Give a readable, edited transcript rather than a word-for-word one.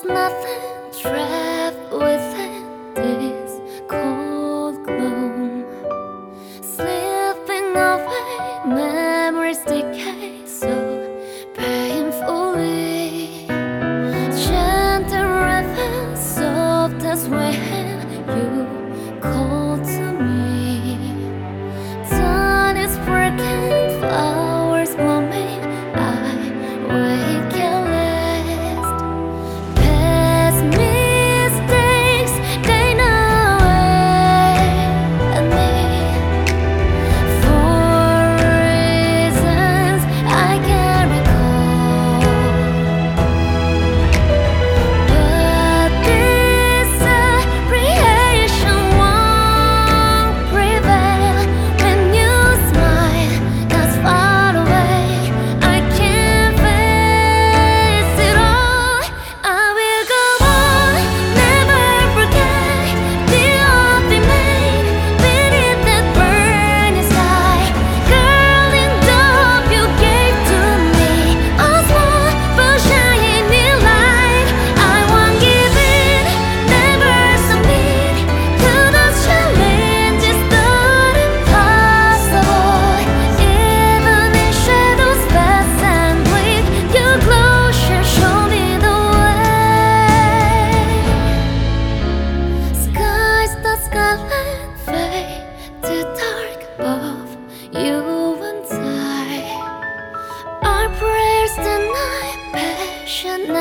nothing trapped within this cold gloom. Slipping away, memories decay so painfully. Gentle rhythm, soft as when you call to me. Dawn is breaking, flowers blooming, I wait careless. Past mistakes, they know at me. For reasons I can't recall, but this apprehension won't prevail when you smile that's far away. I can't face it all. I will go on, never forget the oath we made beneath that burning sky. Girl, in love you gave to me, a small but shining light. I won't give in, never submit to those challenges thought impossible. Even in shadows fast and bleak, your closure show me the way. Skies that scarlet fade to dark above you and I. Our prayers deny passion